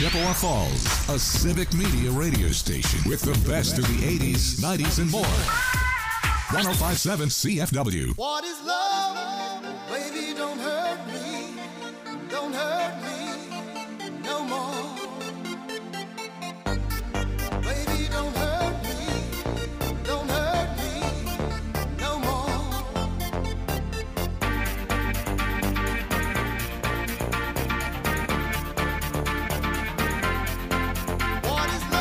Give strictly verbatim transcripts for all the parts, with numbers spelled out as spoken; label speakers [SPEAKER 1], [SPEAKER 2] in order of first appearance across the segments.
[SPEAKER 1] Chippewa Falls, a civic media radio station with the best of the eighties, nineties, and more. one oh five point seven C F W.
[SPEAKER 2] What is love? Baby, don't hurt me. Don't hurt me no more. Baby, don't hurt me. Don't hurt me no more. What is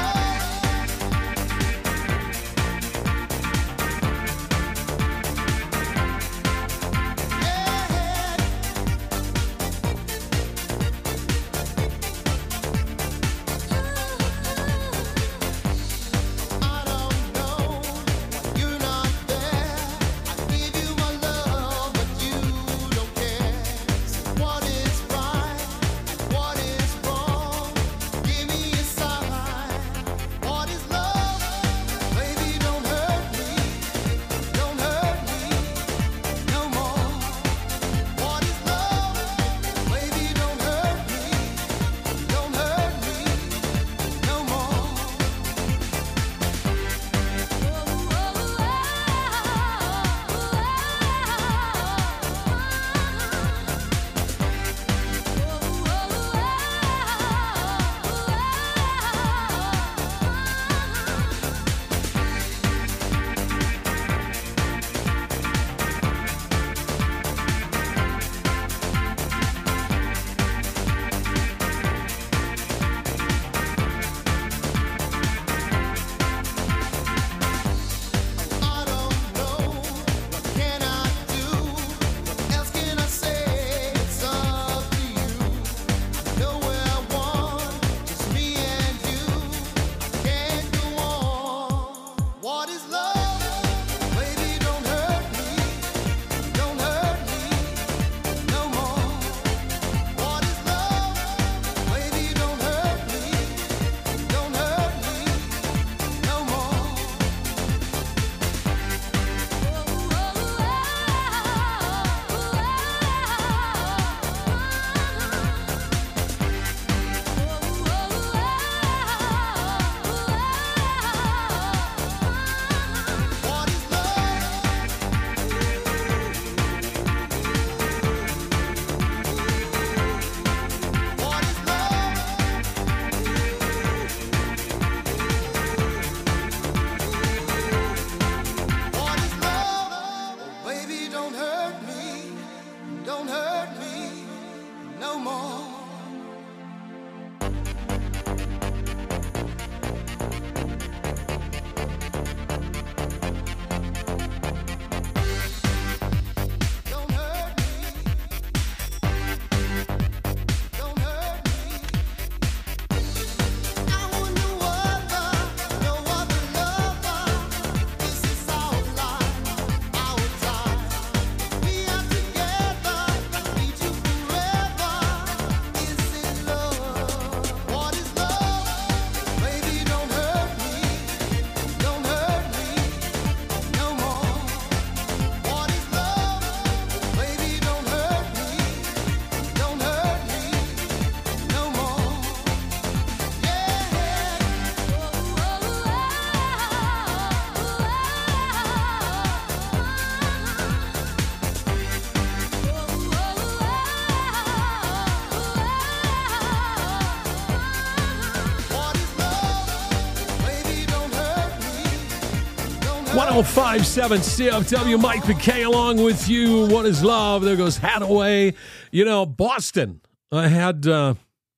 [SPEAKER 3] one oh five point seven C F W, Mike McKay along with you. What is love? There goes Hadaway. You know, Boston. I had uh,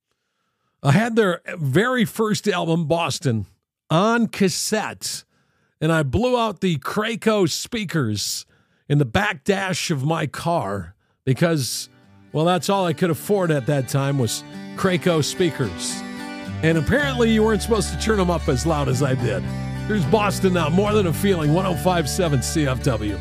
[SPEAKER 3] I had their very first album, Boston, on cassette, and I blew out the Kraco speakers in the back dash of my car because, well, that's all I could afford at that time was Kraco speakers. And apparently you weren't supposed to turn them up as loud as I did. Here's Boston now, More Than a Feeling, one oh five point seven C F W.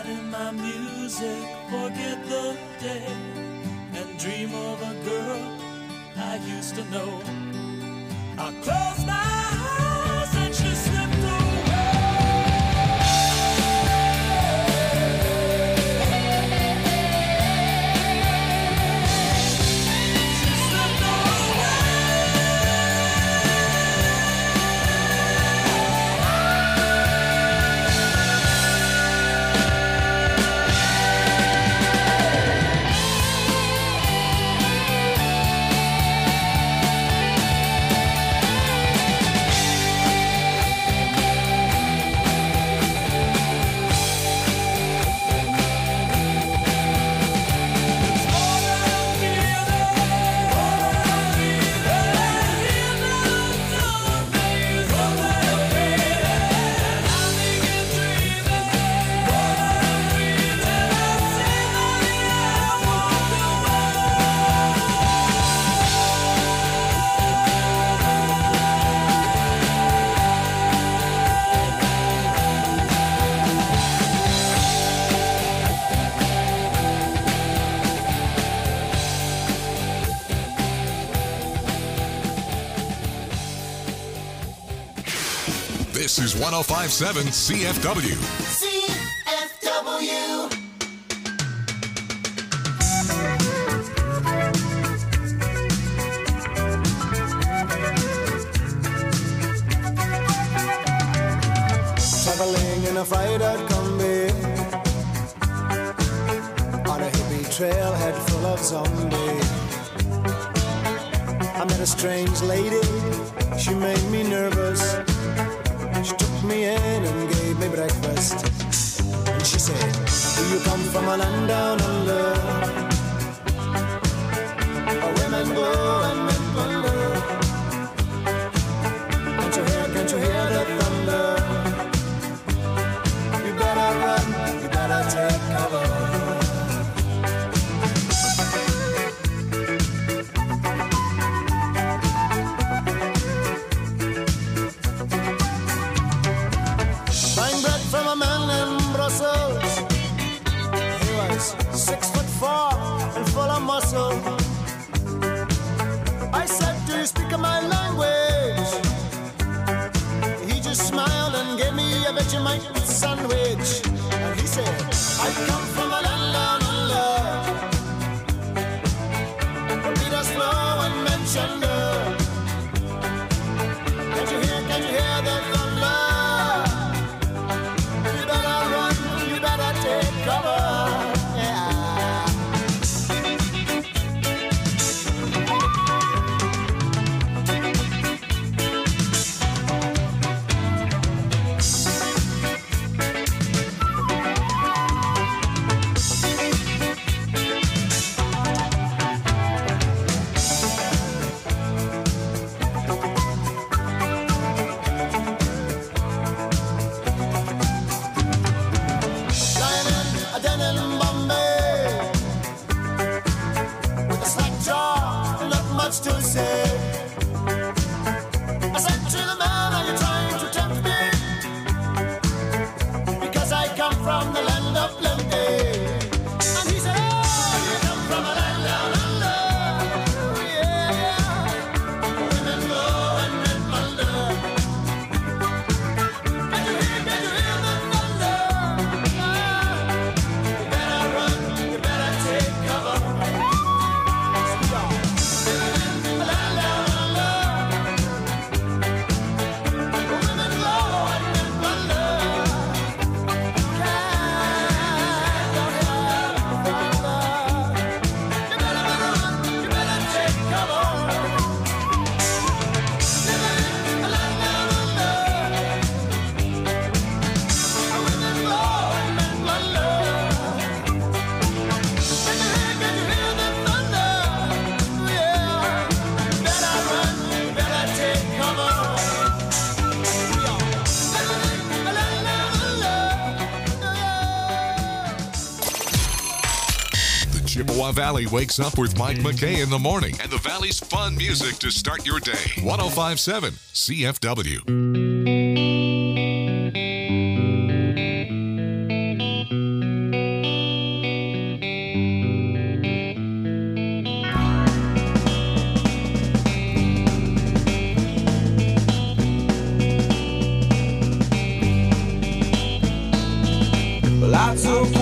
[SPEAKER 4] in my music, forget the day, and dream of a girl I used to know. I close my eyes and she slipped
[SPEAKER 1] This is one oh five point seven C F W.
[SPEAKER 2] C F W. Traveling in a fried-out combi on a hippie trailhead full of zombies. I met a strange lady, she made me nervous. She took me in and gave me breakfast. And she said, do you come from a land down under, where women go and men wonder? Can't you hear, can't you hear the thunder? You better run, you better take cover. Six foot four and full of muscle. I said, do you speak my language? He just smiled and gave me a Vegemite sandwich. And he said, I come from a land down under, where beaters flow and men chunder. Can't you hear, can't you hear the thunder? You better run, you better take cover. To say, I said to the man, are you trying to tempt me? Because I come from the land of plenty. And he said, oh, you come from a land down under. Yeah, women go and men wonder. Can you hear, can you hear the thunder? You better run, you better take cover.
[SPEAKER 1] Chippewa Valley wakes up with Mike McKay in the morning and the Valley's fun music to start your day. one oh five point seven C F W.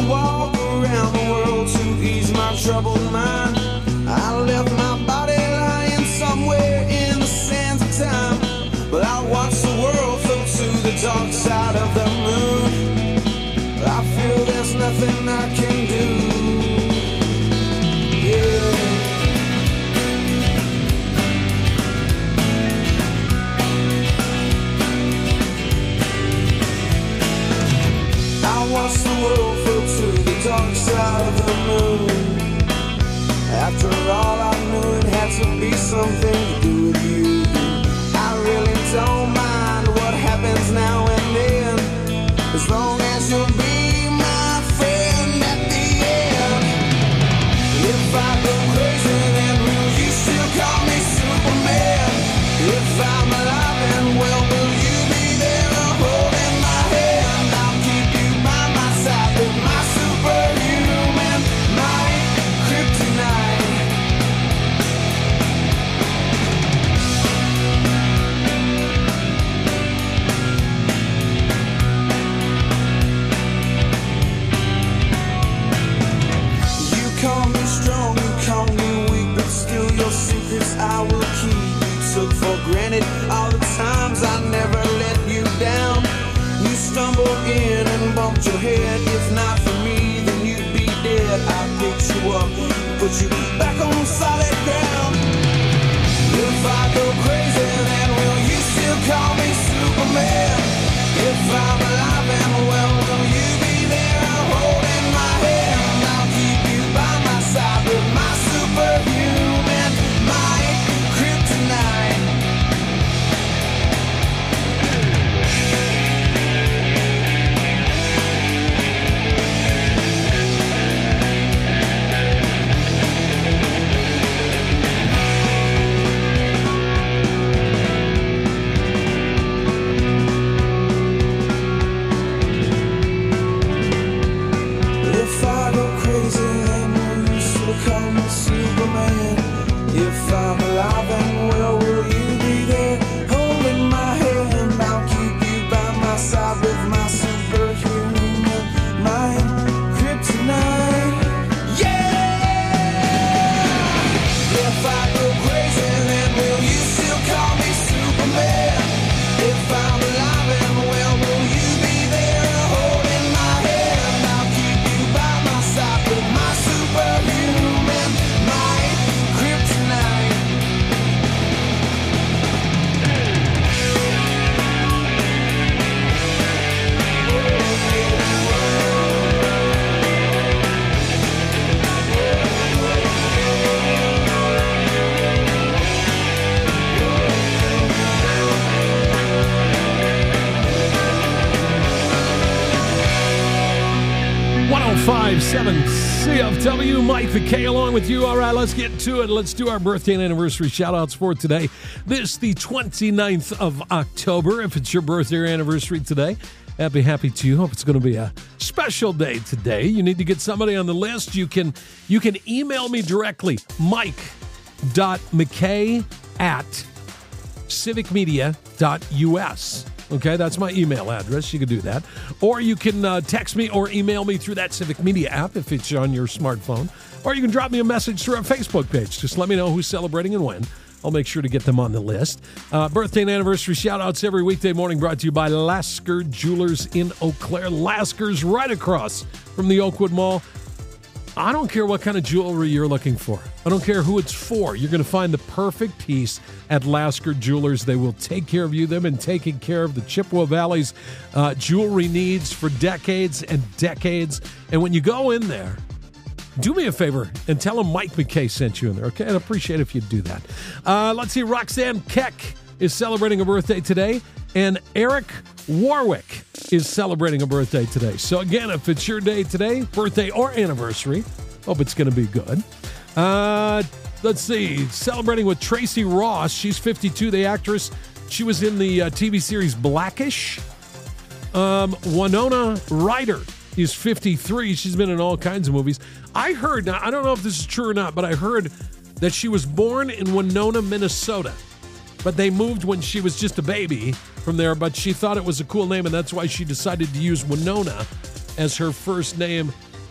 [SPEAKER 5] walk around the world to ease my troubled mind. I left my body lying somewhere in the sands of time, but I watched the world float to the dark side of the moon. I feel there's nothing I can do. Yeah. I watched the world float to the dark side of the moon. After all, I knew it had to be something to do with you. I really don't mind what happens now and then, as long as you'll be my friend at the end. If I go crazy, then will you still call me Superman? If I'm alive and well, will you be there holding my hand? I'll keep you by my side with my superhuman might, kryptonite. You call me strong, you call me weak, but still your secrets I will keep. You took for granted all the times I never let you down. You stumbled in and bumped your head. If not for me, then you'd be dead. I picked you up, put you back on solid ground. If I go crazy, then will you still call me Superman? If I'm alive and well, will you be there holding my hand? I'll keep you by my side with my superhuman might, kryptonite. If I go crazy, then will you still call me Superman? If I'm alive and well, will you be there holding my hand? I'll keep you by my side with my superhuman mind, kryptonite. Yeah! If I go crazy, then will you still call me Superman? If I'm alive and well, will you be there holding my hand? I'll keep you by my side with my superhuman might, kryptonite.
[SPEAKER 3] one oh five point seven C F W, Mike McKay along with you. All right, let's get to it. Let's do our birthday and anniversary shout-outs for today. This the twenty-ninth of October. If it's your birthday or anniversary today, happy, happy to you. Hope it's going to be a special day today. You need to get somebody on the list. You can, you can email me directly, mike.mckay at civicmedia.us. Okay, that's my email address. You can do that. Or you can uh, text me or email me through that Civic Media app if it's on your smartphone. Or you can drop me a message through our Facebook page. Just let me know who's celebrating and when. I'll make sure to get them on the list. Uh, birthday and anniversary shout-outs every weekday morning brought to you by Lasker Jewelers in Eau Claire. Lasker's right across from the Oakwood Mall. I don't care what kind of jewelry you're looking for. I don't care who it's for. You're going to find the perfect piece at Lasker Jewelers. They will take care of you. They've been taking care of the Chippewa Valley's uh, jewelry needs for decades and decades. And when you go in there, do me a favor and tell them Mike McKay sent you in there, okay? I'd appreciate it if you'd do that. Uh, let's see, Roxanne Keck is celebrating a birthday today, and Eric Warwick is celebrating a birthday today. So again, if it's your day today, birthday or anniversary, hope it's going to be good. Uh, let's see, celebrating with Tracy Ross. She's fifty-two, the actress. She was in the uh, T V series Blackish. Um, Winona Ryder is fifty-three. She's been in all kinds of movies. I heard, now I don't know if this is true or not, but I heard that she was born in Winona, Minnesota. But they moved when she was just a baby from there, but she thought it was a cool name, and that's why she decided to use Winona as her first name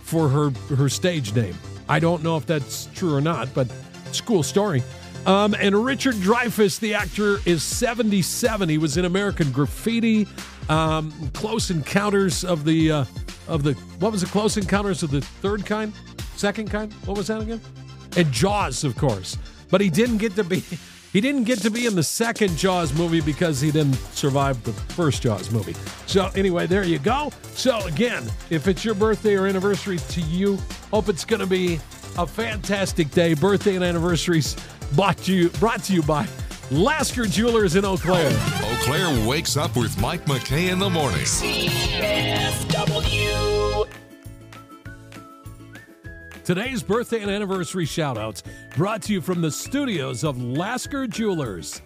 [SPEAKER 3] for her, her stage name. I don't know if that's true or not, but it's a cool story. Um, and Richard Dreyfuss, the actor, is seventy-seven. He was in American Graffiti, um, Close Encounters of the, uh, of the, what was it, Close Encounters of the Third Kind? Second Kind? What was that again? And Jaws, of course. But he didn't get to be, he didn't get to be in the second Jaws movie because he didn't survive the first Jaws movie. So anyway, there you go. So again, if it's your birthday or anniversary to you, hope it's going to be a fantastic day. Birthday and anniversaries brought to you, brought to you by Lasker Jewelers in Eau Claire.
[SPEAKER 1] Eau Claire wakes up with Mike McKay in the morning.
[SPEAKER 6] C F W.
[SPEAKER 3] Today's birthday and anniversary shout-outs brought to you from the studios of Lasker Jewelers.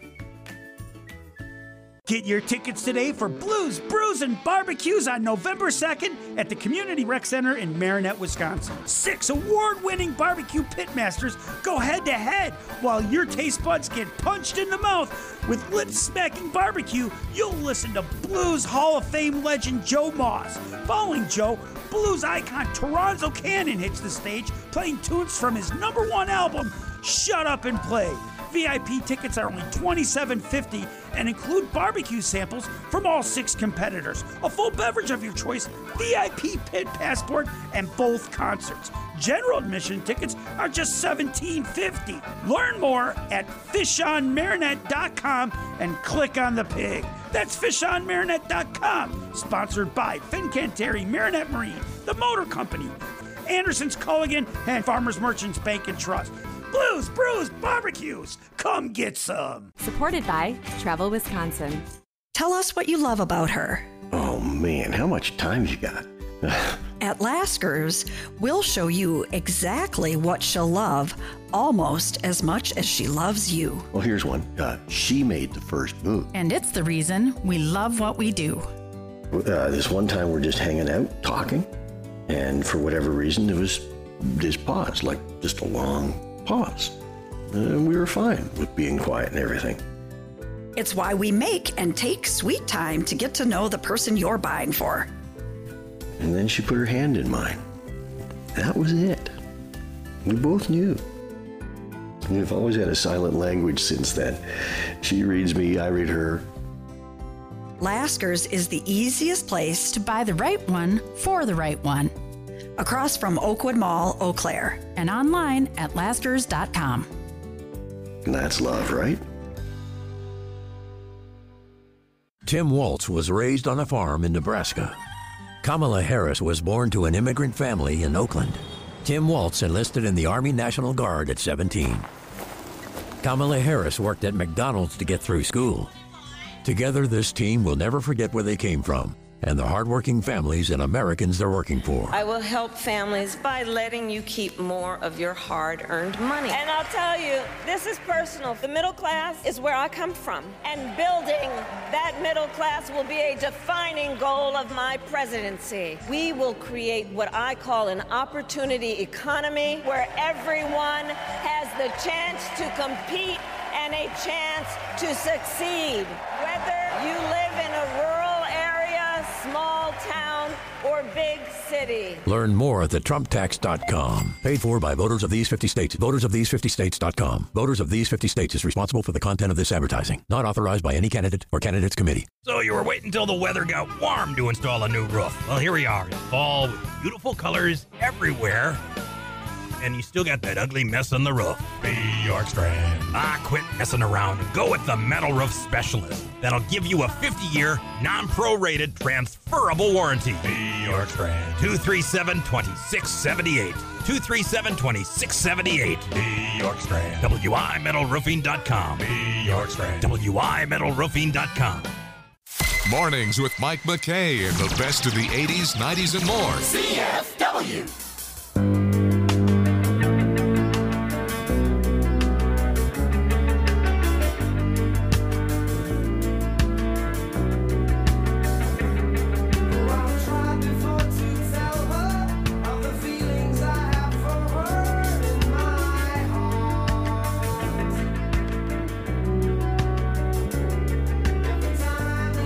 [SPEAKER 7] Get your tickets today for Blues, Brews, and Barbecues on November second at the Community Rec Center in Marinette, Wisconsin. Six award-winning barbecue pitmasters go head-to-head while your taste buds get punched in the mouth. With lip-smacking barbecue, you'll listen to Blues Hall of Fame legend Joe Moss. Following Joe, blues icon Toronzo Cannon hits the stage, playing tunes from his number one album, Shut Up and Play. V I P tickets are only twenty-seven fifty and include barbecue samples from all six competitors, a full beverage of your choice, V I P pit passport, and both concerts. General admission tickets are just seventeen fifty. Learn more at fish on marinette dot com and click on the pig. That's fish on marinette dot com. Sponsored by Fincantieri Marinette Marine, the Motor Company, Anderson's Culligan, and Farmers Merchants Bank and Trust. Blues, Brews, Barbecues. Come get some.
[SPEAKER 8] Supported by Travel Wisconsin.
[SPEAKER 9] Tell us what you love about her.
[SPEAKER 10] Oh, man, how much time you got?
[SPEAKER 9] At Lasker's, we'll show you exactly what she'll love, almost as much as she loves you.
[SPEAKER 10] Well, here's one. Uh, she made the first move.
[SPEAKER 11] And it's the reason we love what we do.
[SPEAKER 10] Uh, this one time we're just hanging out, talking, and for whatever reason, there was this pause, like just a long pause. And we were fine with being quiet and everything.
[SPEAKER 9] It's why we make and take sweet time to get to know the person you're buying for.
[SPEAKER 10] And then she put her hand in mine. That was it. We both knew. We've always had a silent language since then. She reads me, I read her.
[SPEAKER 9] Lasker's is the easiest place
[SPEAKER 11] to buy the right one for the right one.
[SPEAKER 9] Across from Oakwood Mall, Eau Claire.
[SPEAKER 11] And online at laskers dot com.
[SPEAKER 10] And that's love, right?
[SPEAKER 12] Tim Waltz was raised on a farm in Nebraska. Kamala Harris was born to an immigrant family in Oakland. Tim Waltz enlisted in the Army National Guard at seventeen. Kamala Harris worked at McDonald's to get through school. Together, this team will never forget where they came from and the hardworking families and Americans they're working for.
[SPEAKER 13] I will help families by letting you keep more of your hard-earned money. And I'll tell you, this is personal. The middle class is where I come from, and building that middle class will be a defining goal of my presidency. We will create what I call an opportunity economy where everyone has the chance to compete and a chance to succeed. Whether you live in a rural area, small town, or big city.
[SPEAKER 12] Learn more at the trump tax dot com. Paid for by voters of these fifty states. Voters of these fifty states dot com. Voters of these fifty states is responsible for the content of this advertising. Not authorized by any candidate or candidates committee.
[SPEAKER 14] So you were waiting until the weather got warm to install a new roof. Well, here we are in fall with beautiful colors everywhere. And you still got that ugly mess on the roof. Be York Strand. Ah, quit messing around and go with the Metal Roof Specialist. That'll give you a fifty-year, non-prorated, transferable warranty. Be York Strand. two three seven, two six seven eight. two three seven, two six seven eight. Be York Strand. W I metal roofing dot com. Be York Strand. W I metal roofing dot com.
[SPEAKER 1] Mornings with Mike McKay and the best of the eighties, nineties, and more.
[SPEAKER 6] C F W.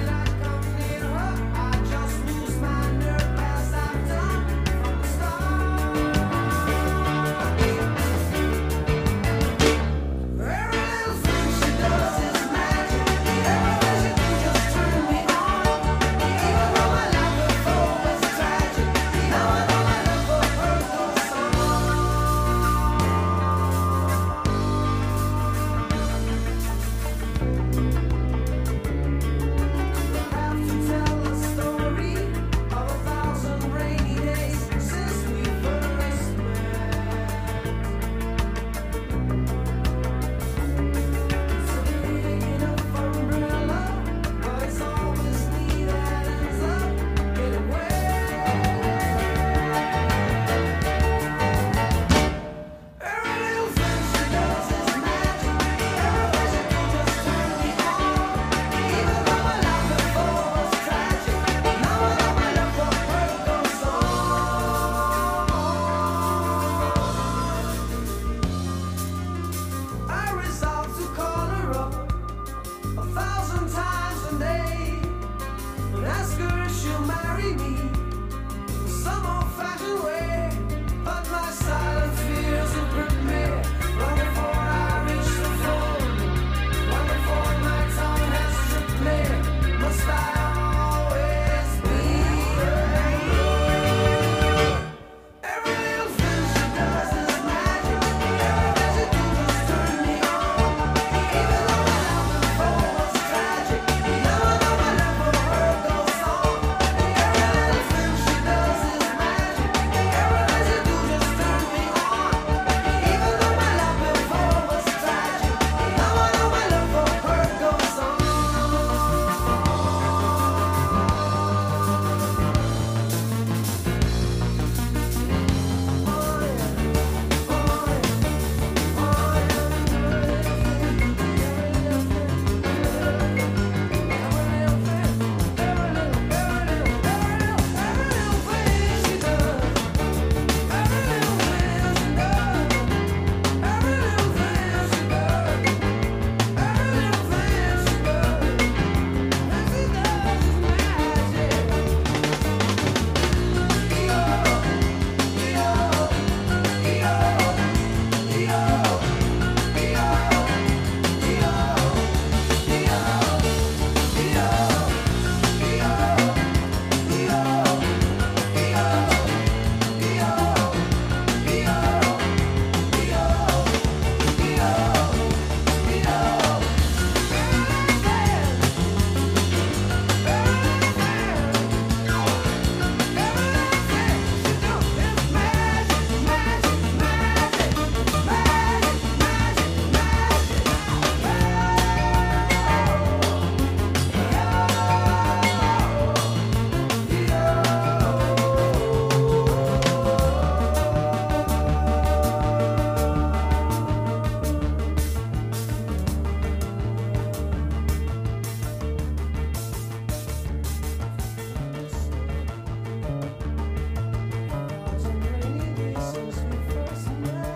[SPEAKER 5] I just lose my nerve as I've done from the start.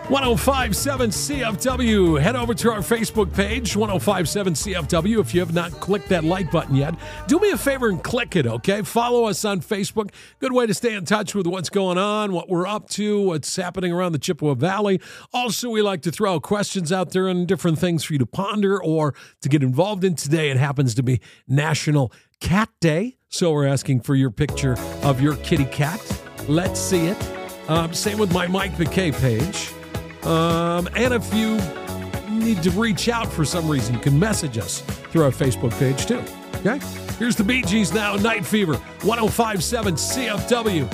[SPEAKER 3] one oh five point seven C F W. Head over to our Facebook page, one oh five point seven C F W. If you have not clicked that like button yet, do me a favor and click it, okay? Follow us on Facebook. Good way to stay in touch with what's going on, what we're up to, what's happening around the Chippewa Valley. Also, we like to throw questions out there and different things for you to ponder or to get involved in. Today, it happens to be National Cat Day, so we're asking for your picture of your kitty cat. Let's see it. Um, same with my Mike McKay page. Um, and if you need to reach out for some reason, you can message us through our Facebook page too. Okay? Here's the Bee Gees now, Night Fever, one oh five point seven C F W.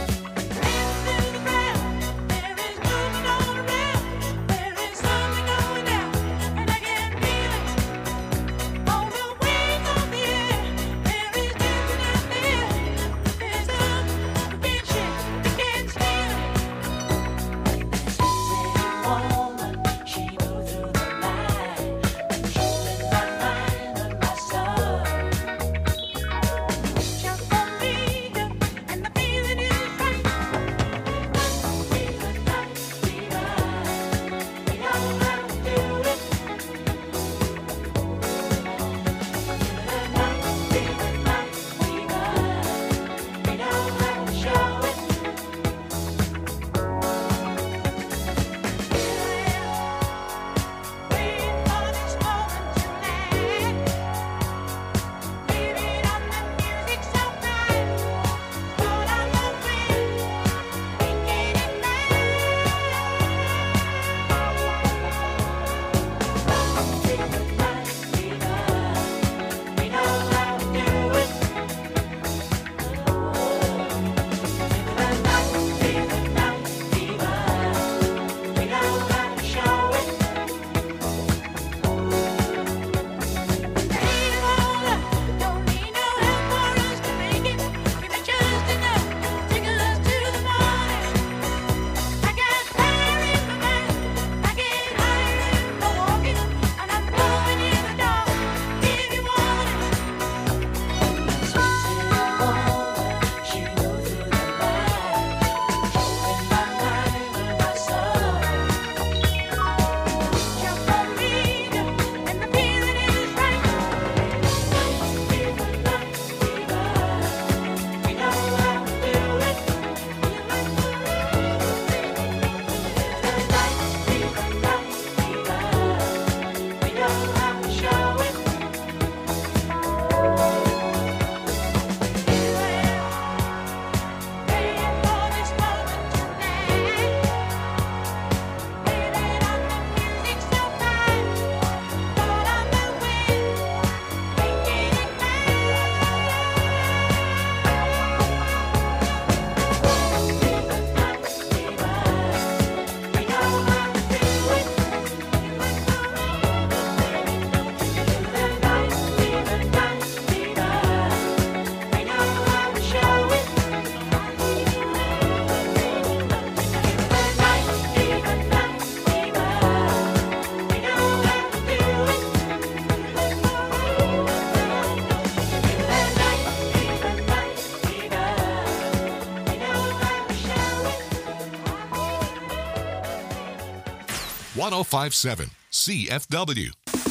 [SPEAKER 1] one oh five point seven C F W.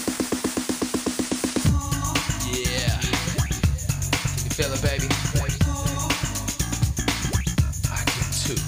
[SPEAKER 15] Yeah. Can you feel it, baby? I can too.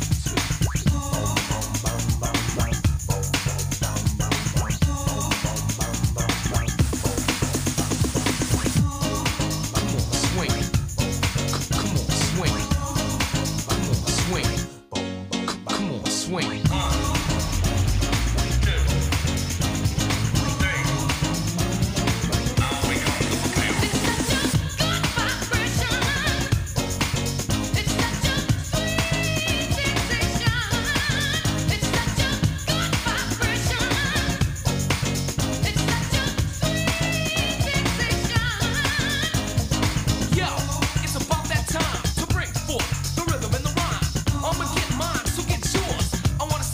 [SPEAKER 16] I wanna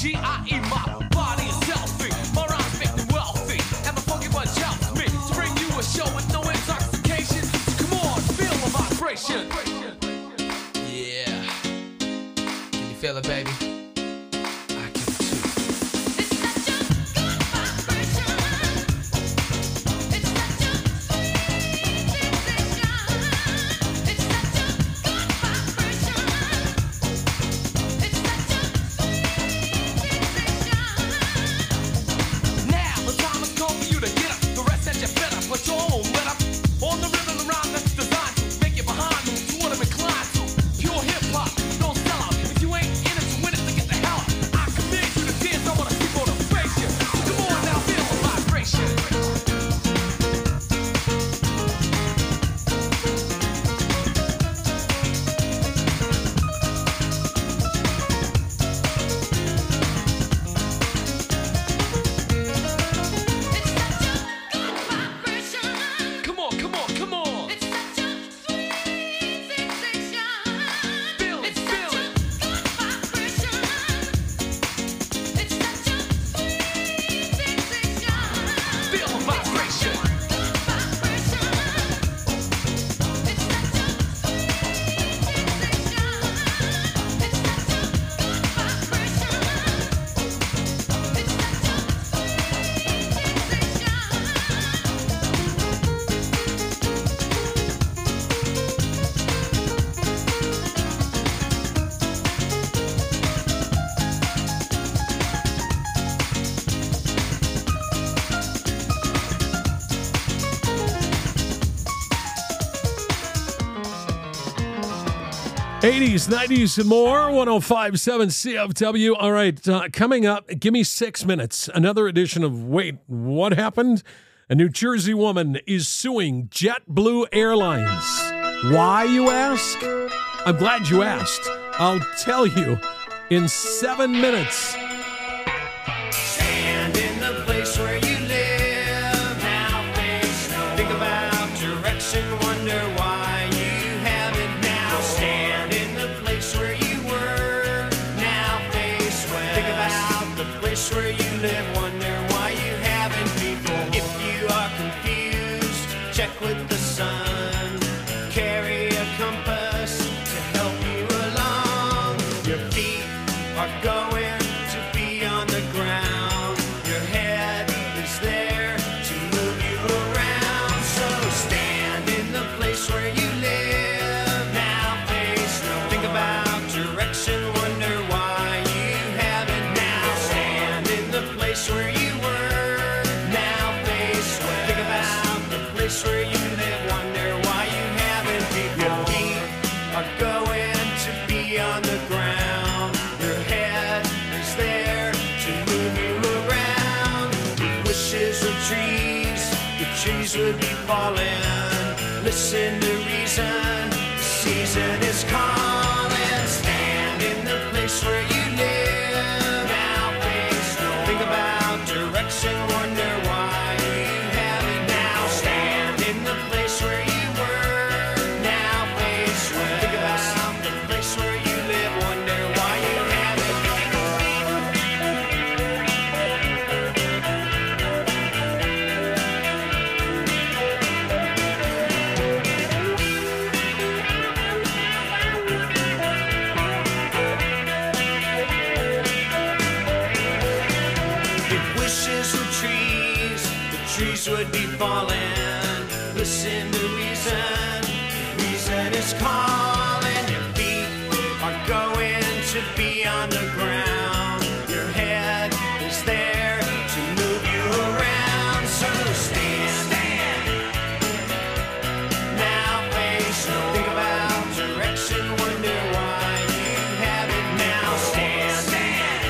[SPEAKER 16] G I E, my body is healthy. My rhymes make me wealthy. And my funky bunch helps me to bring you a show with no intoxication. So come on, feel the vibration.
[SPEAKER 15] Yeah. Can you feel it, baby?
[SPEAKER 3] eighties, nineties, and more. one oh five point seven C F W. All right, uh, coming up, give me six minutes. Another edition of Wait, What Happened? A New Jersey woman is suing JetBlue Airlines. Why, you ask? I'm glad you asked. I'll tell you in seven minutes.
[SPEAKER 2] Stand in the place where you live. Now face no. Think about direction. Wonder why you have it now. Stand in the place where you were. Now face west. Think about the place where you live. Wonder why you haven't before. If you are confused, check with the sun. Carry a compass to help you along. Your feet are going to be on the ground. Your head is there to move you around. So stand in the place where you live. Now face no. Think about direction. Wonder why you haven't now. Stand in the place where you were. Now face west. Think about the place where you live. Wonder why you haven't before. Your feet are going to be on the ground. Your head is there to move you around. If wishes were trees, the trees would be falling. Listen to reason, the season is calling. Stand in the place where you live. Now face no. Think about direction. Wonder why you haven't now. Stand in the place where you were. Now face west. Think about the place where you live. Wonder why you haven't. If wishes were trees, the trees would be falling. Listen to reason, reason is calling. Your feet are going to be on the ground. Your head is there to move you around. So stand, stand. Now face no. Think about direction. Wonder why you haven't now. Stand, stand.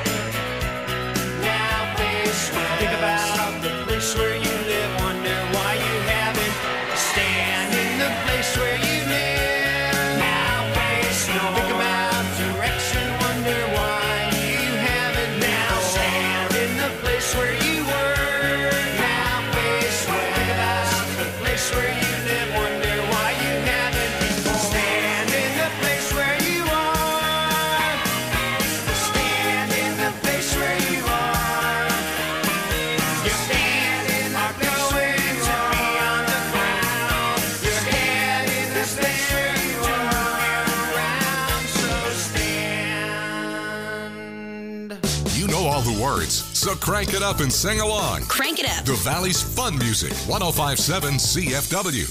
[SPEAKER 2] Now face west. Think about the place where you live. Wonder why you haven't. Stand in the place where you live.
[SPEAKER 1] words, so crank it up and sing along.
[SPEAKER 17] Crank it up.
[SPEAKER 1] The Valley's fun music, one oh five point seven C F W.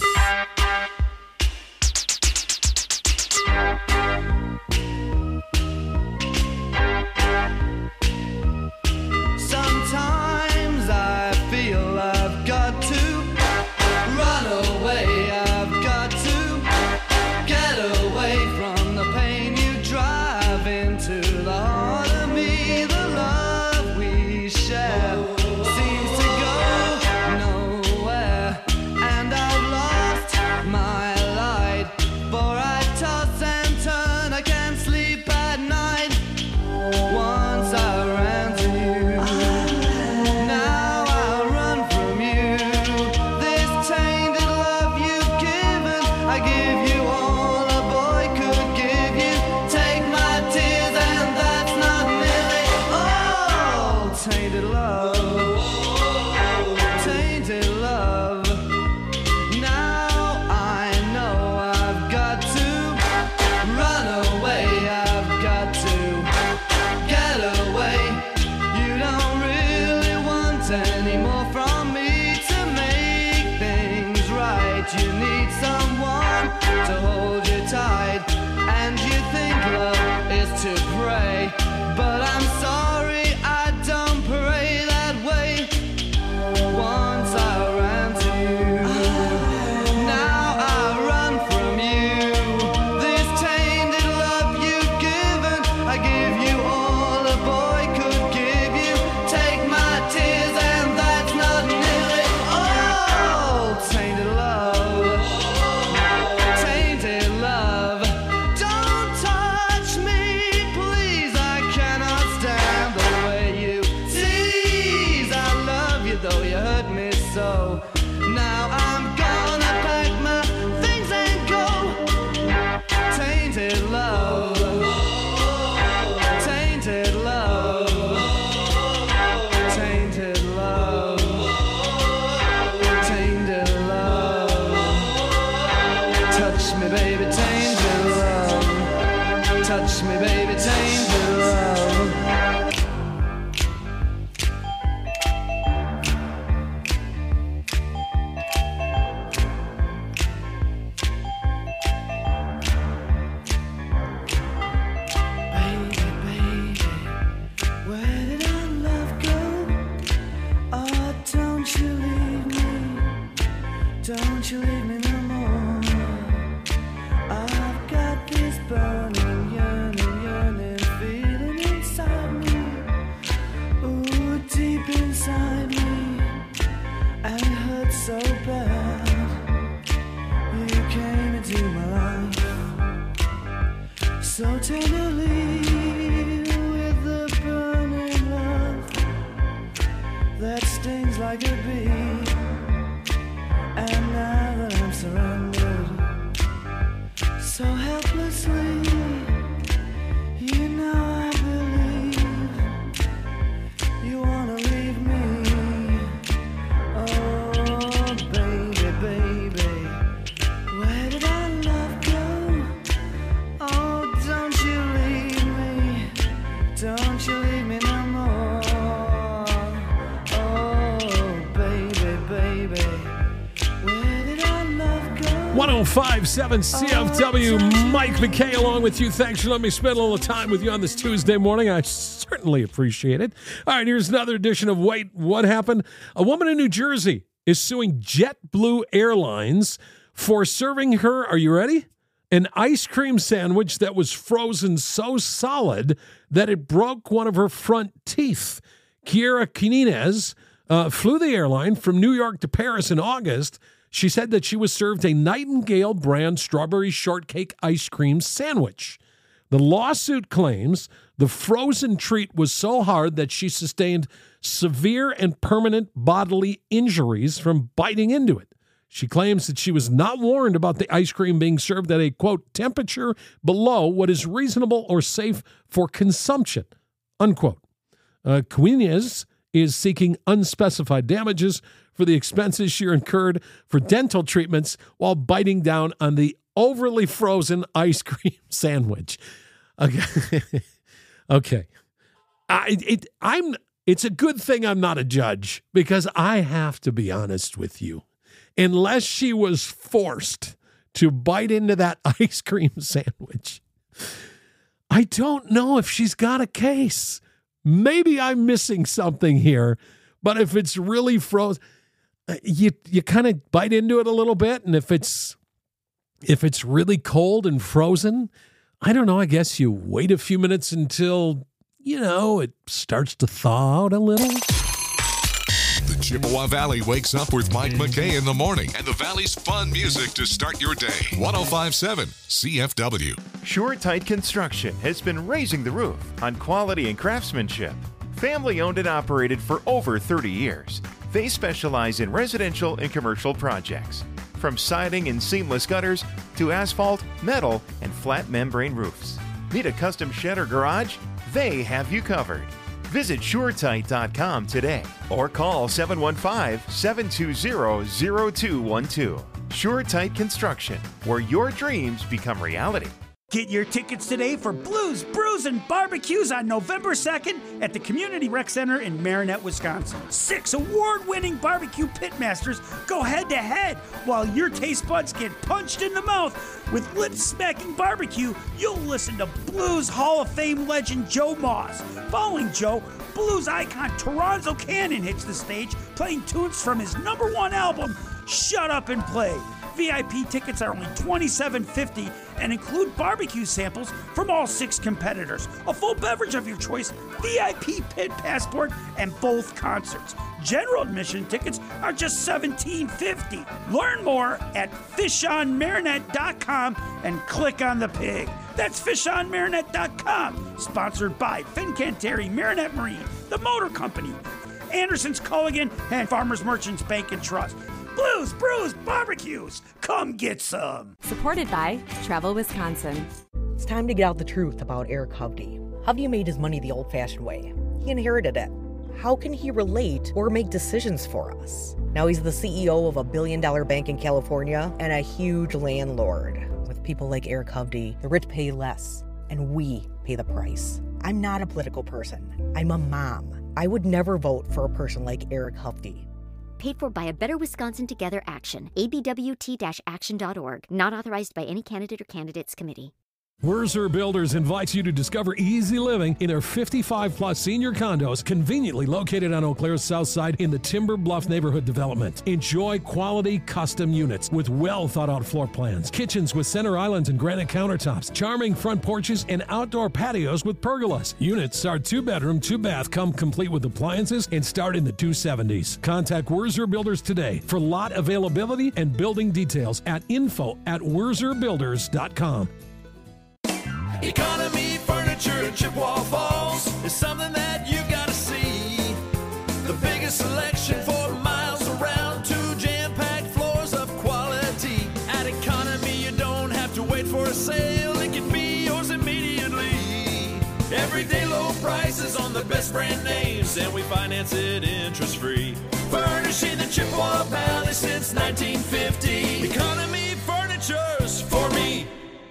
[SPEAKER 5] Sometimes I feel I've got to run away. I've got to get away from the pain you drive into the heart of me. The love we share seems to go nowhere, and I've lost my light. For I toss and turn, I can't sleep at night. Once I ran to you, now I run from you. This tainted love you've given, I give you all a boy could give you. Take my tears and that's not nearly all. Tainted love, tainted love. Now I know I've got to run away. I've got to get away. You don't really want any more from me to make things right. You need someone to hold you tight, and you think love is to pray. But I'm sorry, I don't pray that way. Once I ran to you, now I run from you. This tainted love you've given, I give you all a boy could give you. Take my tears and that's not nearly all. Tainted love, tainted love. Don't touch me, please. I cannot stand the way you tease. I love you though you hurt me so. Now I'm gonna pack my things and go. Tainted love, tainted love, tainted love, tainted love. Touch me, baby, tainted love. Touch me, baby, tainted love. Baby, baby, where did our love go? Oh, don't you leave me, don't you leave me no more. I've got this burning, yearning, yearning feeling inside me. Ooh, deep inside me, and it hurts so bad. You came into my life so tenderly, with the burning love that stings like a bee. And now that I'm surrounded so helplessly, you know I believe you wanna leave me. Oh, baby, baby, where did our love go? Oh, don't you leave me, don't you leave me no more. Oh, baby, baby, where did our love go?
[SPEAKER 3] one oh five point seven C F W, Mike McKay along with you. Thanks for letting me spend a little time with you on this Tuesday morning. I certainly appreciate it. All right, here's another edition of Wait, What Happened? A woman in New Jersey is suing JetBlue Airlines for serving her, are you ready? An ice cream sandwich that was frozen so solid that it broke one of her front teeth. Kiera Quinez uh, flew the airline from New York to Paris in August. She said that she was served a Nightingale brand strawberry shortcake ice cream sandwich. The lawsuit claims the frozen treat was so hard that she sustained severe and permanent bodily injuries from biting into it. She claims that she was not warned about the ice cream being served at a, quote, temperature below what is reasonable or safe for consumption, unquote. Uh, Quinez is seeking unspecified damages for the expenses she incurred for dental treatments while biting down on the overly frozen ice cream sandwich. Okay. okay. I, it, I'm, It's a good thing I'm not a judge because I have to be honest with you. Unless she was forced to bite into that ice cream sandwich, I don't know if she's got a case. Maybe I'm missing something here, but if it's really frozen, you you kind of bite into it a little bit, and if it's if it's really cold and frozen, I don't know, I guess you wait a few minutes until, you know, it starts to thaw out a little.
[SPEAKER 1] The Chippewa Valley wakes up with Mike McKay in the morning and the Valley's fun music to start your day. one oh five point seven C F W.
[SPEAKER 17] SureTight Construction has been raising the roof on quality and craftsmanship. Family owned and operated for over thirty years. They specialize in residential and commercial projects, from siding and seamless gutters to asphalt, metal, and flat membrane roofs. Need a custom shed or garage? They have you covered. Visit SureTight dot com today or call seven one five, seven two zero, zero two one two. SureTight Construction, where your dreams become reality.
[SPEAKER 7] Get your tickets today for Blues, Brews, and Barbecues on November second at the Community Rec Center in Marinette, Wisconsin. Six award-winning barbecue pitmasters go head-to-head while your taste buds get punched in the mouth. With lip-smacking barbecue, you'll listen to Blues Hall of Fame legend Joe Moss. Following Joe, blues icon Toronzo Cannon hits the stage, playing tunes from his number one album, Shut Up and Play. V I P tickets are only twenty-seven fifty and include barbecue samples from all six competitors, a full beverage of your choice, V I P pit passport, and both concerts. General admission tickets are just seventeen fifty. Learn more at fish on marinette dot com and click on the pig. That's fish on marinette dot com. Sponsored by Fincantieri Marinette Marine, the Motor Company, Anderson's Culligan, and Farmers Merchants Bank and Trust. Blues, Brews, Barbecues. Come get some.
[SPEAKER 8] Supported by Travel Wisconsin.
[SPEAKER 18] It's time to get out the truth about Eric Hovde. Hovde made his money the old-fashioned way. He inherited it. How can he relate or make decisions for us? Now he's the C E O of a billion-dollar bank in California and a huge landlord. With people like Eric Hovde, the rich pay less, and we pay the price. I'm not a political person. I'm a mom. I would never vote for a person like Eric Hovde.
[SPEAKER 19] Paid for by a Better Wisconsin Together Action. A B W T action dot org. Not authorized by any candidate or candidates committee.
[SPEAKER 3] Wurzer Builders invites you to discover easy living in their fifty-five plus senior condos conveniently located on Eau Claire's south side in the Timber Bluff neighborhood development. Enjoy quality custom units with well thought out floor plans, kitchens with center islands and granite countertops, charming front porches, and outdoor patios with pergolas. Units are two bedroom, two bath, come complete with appliances and start in the two seventies. Contact Wurzer Builders today for lot availability and building details at info at wurzer builders dot com.
[SPEAKER 16] Economy Furniture in Chippewa Falls is something that you gotta see. The biggest selection for miles around, two jam-packed floors of quality. At Economy, you don't have to wait for a sale, it can be yours immediately. Everyday low prices on the best brand names, and we finance it interest-free. Furnishing the Chippewa Valley since nineteen fifty. Economy Furniture's for me.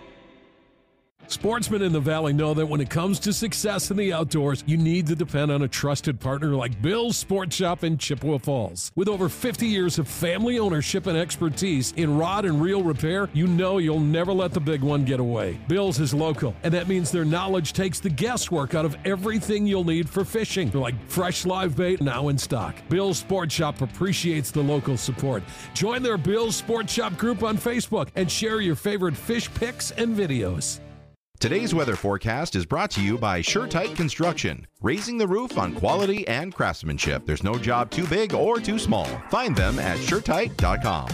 [SPEAKER 3] Sportsmen in the Valley know that when it comes to success in the outdoors, you need to depend on a trusted partner like Bill's Sport Shop in Chippewa Falls. With over fifty years of family ownership and expertise in rod and reel repair, you know you'll never let the big one get away. Bill's is local, and that means their knowledge takes the guesswork out of everything you'll need for fishing, like fresh live bait now in stock. Bill's Sport Shop appreciates the local support. Join their Bill's Sport Shop group on Facebook and share your favorite fish pics and videos.
[SPEAKER 20] Today's weather forecast is brought to you by SureTight Construction, raising the roof on quality and craftsmanship. There's no job too big or too small. Find them at sure tight dot com.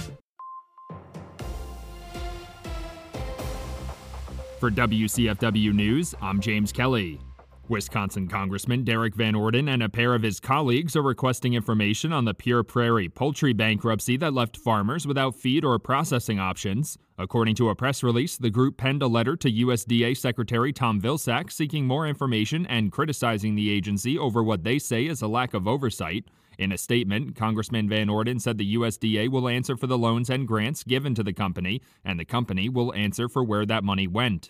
[SPEAKER 21] For W C F W News, I'm James Kelly. Wisconsin Congressman Derek Van Orden and a pair of his colleagues are requesting information on the Pure Prairie poultry bankruptcy that left farmers without feed or processing options. According to a press release, the group penned a letter to U S D A Secretary Tom Vilsack seeking more information and criticizing the agency over what they say is a lack of oversight. In a statement, Congressman Van Orden said the U S D A will answer for the loans and grants given to the company, and the company will answer for where that money went.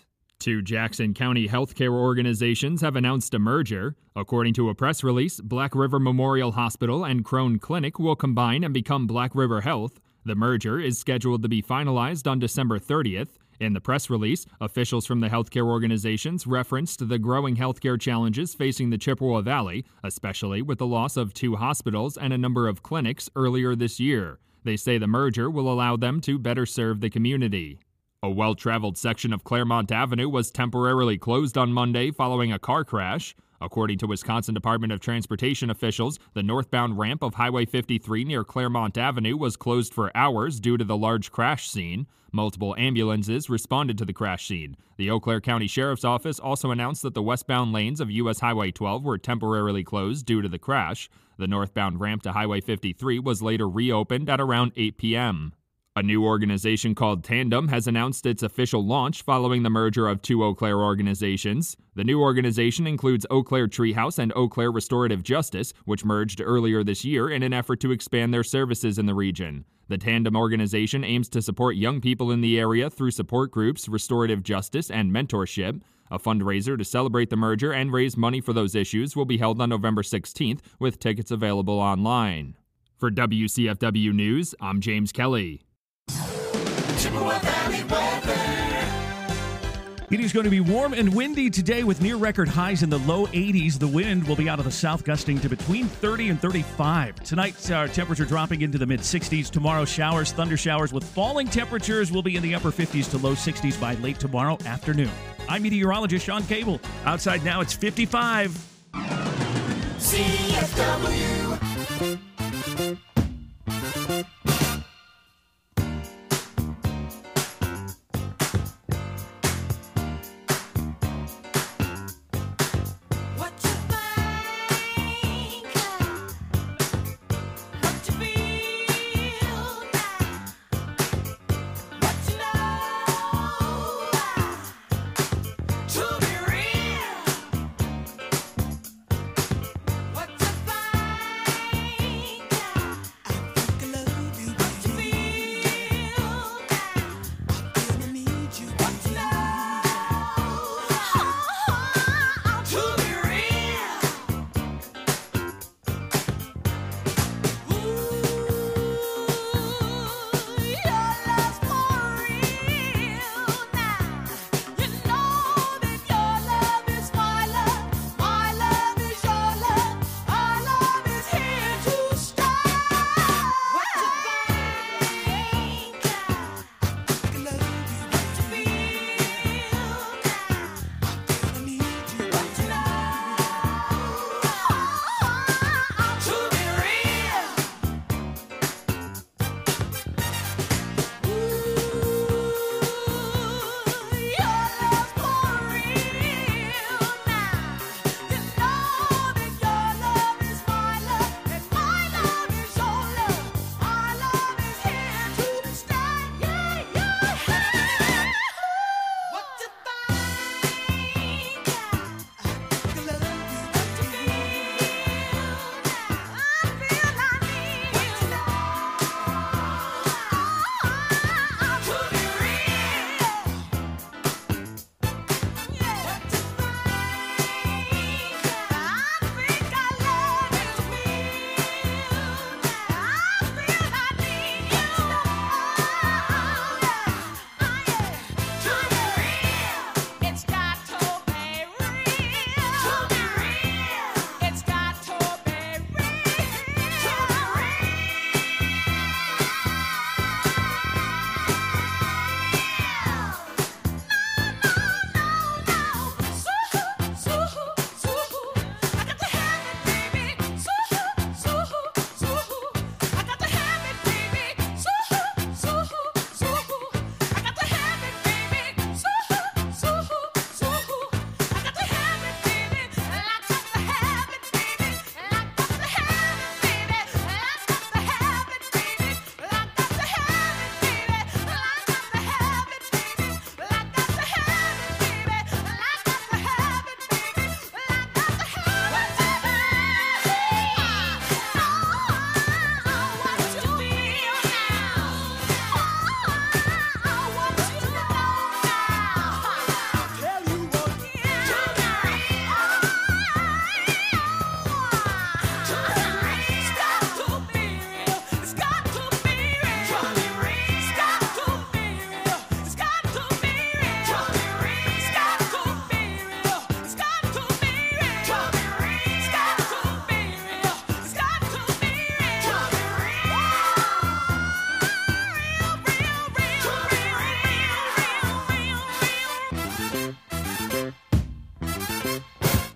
[SPEAKER 21] Two Jackson County healthcare organizations have announced a merger. According to a press release, Black River Memorial Hospital and Crone Clinic will combine and become Black River Health. The merger is scheduled to be finalized on December thirtieth. In the press release, officials from the healthcare organizations referenced the growing healthcare challenges facing the Chippewa Valley, especially with the loss of two hospitals and a number of clinics earlier this year. They say the merger will allow them to better serve the community. A well-traveled section of Claremont Avenue was temporarily closed on Monday following a car crash. According to Wisconsin Department of Transportation officials, the northbound ramp of Highway fifty-three near Claremont Avenue was closed for hours due to the large crash scene. Multiple ambulances responded to the crash scene. The Eau Claire County Sheriff's Office also announced that the westbound lanes of U S Highway twelve were temporarily closed due to the crash. The northbound ramp to Highway fifty-three was later reopened at around eight p.m. A new organization called Tandem has announced its official launch following the merger of two Eau Claire organizations. The new organization includes Eau Claire Treehouse and Eau Claire Restorative Justice, which merged earlier this year in an effort to expand their services in the region. The Tandem organization aims to support young people in the area through support groups, restorative justice, and mentorship. A fundraiser to celebrate the merger and raise money for those issues will be held on November sixteenth, with tickets available online. For W C F W News, I'm James Kelly.
[SPEAKER 2] Chippewa Valley weather.
[SPEAKER 4] It is going to be warm and windy today with near record highs in the low eighties. The wind will be out of the south, gusting to between thirty and thirty-five. Tonight, our temperature dropping into the mid sixties. Tomorrow, showers, thunder showers with falling temperatures will be in the upper fifties to low sixties by late tomorrow afternoon. I'm meteorologist Sean Cable. Outside now, it's fifty-five.
[SPEAKER 2] C F W.
[SPEAKER 16] What to find?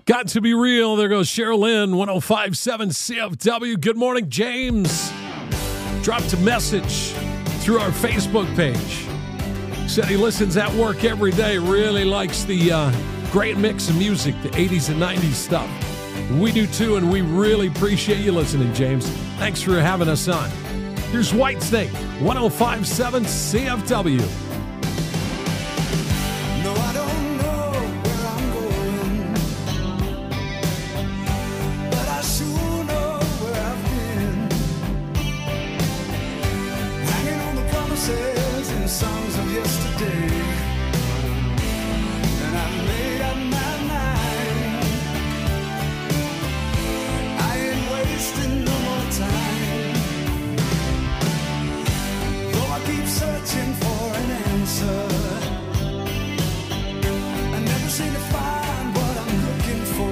[SPEAKER 3] Got to be real. There goes Cheryl Lynn, one oh five point seven C F W. Good morning, James. Dropped a message through our Facebook page. Said he listens at work every day. Really likes the uh, great mix of music, the eighties and nineties stuff. We do too, and we really appreciate you listening, James. Thanks for having us on. Here's Whitesnake, one oh five point seven C F W.
[SPEAKER 5] No, I don't know where I'm going, but I sure know where I've been. Hanging on the promises and songs of yesterday, and I've made up my mind. I ain't wasting no more time, though I keep searching for an answer. I never seem to find what I'm looking for.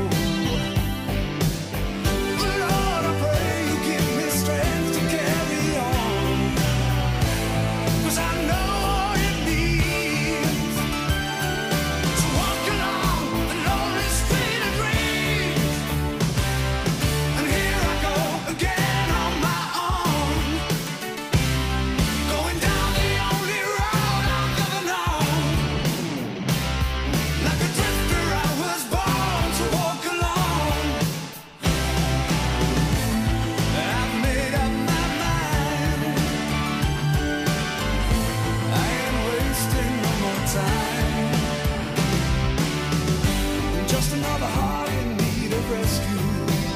[SPEAKER 5] Lord, I pray you give me strength to carry on, 'cause I know what it means to walk along the lonely street of dreams. And here I go again on my own, going down the only road I've ever known. Like a drifter, I was born to walk alone. I've made up my mind. I ain't wasting no more time. Just another heart in need of rescue,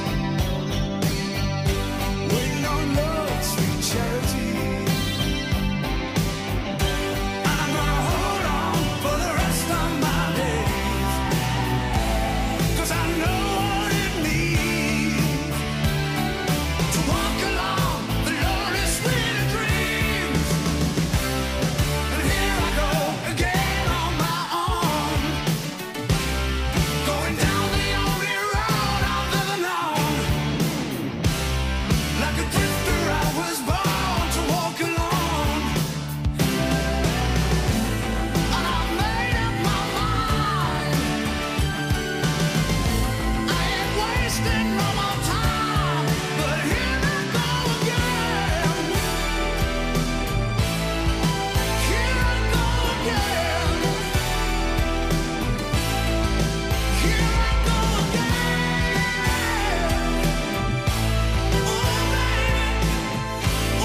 [SPEAKER 5] waiting on love's sweet charity. I'm gonna hold on for the rest of my days, 'cause I know what it means to walk along the lonely street of dreams. And here I go again on my own, going down the only road I've ever known. Like a drifter, I was born to walk alone. And I've made up my mind. I ain't wasting no more time, but here I go again. Here I go again. Here I go again. Oh, baby. Oh,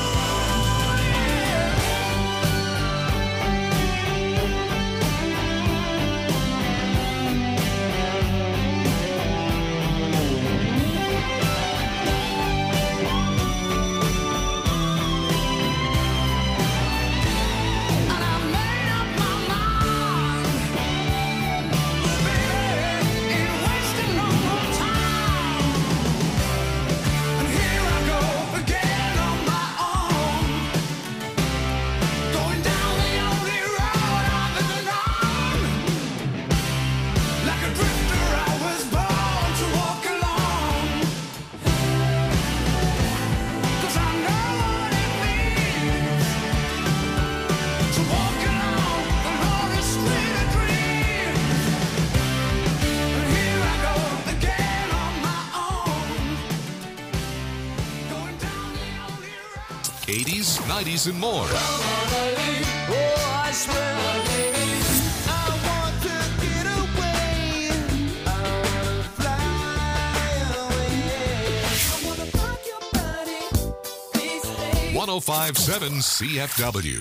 [SPEAKER 5] and I've made up my mind. Oh, baby, ain't wasting no more time. And here I go again on my own, going down the only road I've ever known. Like a drifter, I was born to walk alone. 'Cause I know what it means to walk along the lonely street of dreams. And here I go again on my own, going down the only road.
[SPEAKER 1] eighties, nineties, and more.
[SPEAKER 5] Oh, I swear, I want to get away. I wanna fly away. I wanna rock your body, please stay.
[SPEAKER 1] one oh five point seven C F W.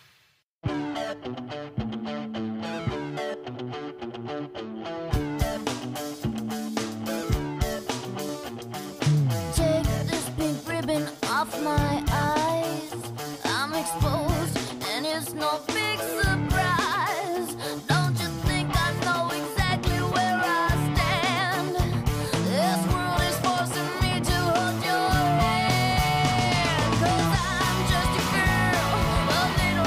[SPEAKER 9] Take this pink ribbon off my eyes. I'm exposed, and it's no big surprise. Don't you think I know exactly where I stand? This world is forcing me to hold your hand. 'Cause I'm just a girl, a little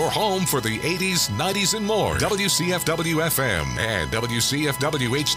[SPEAKER 1] your home for the eighties, nineties, and more. W C F W F M and W C F W H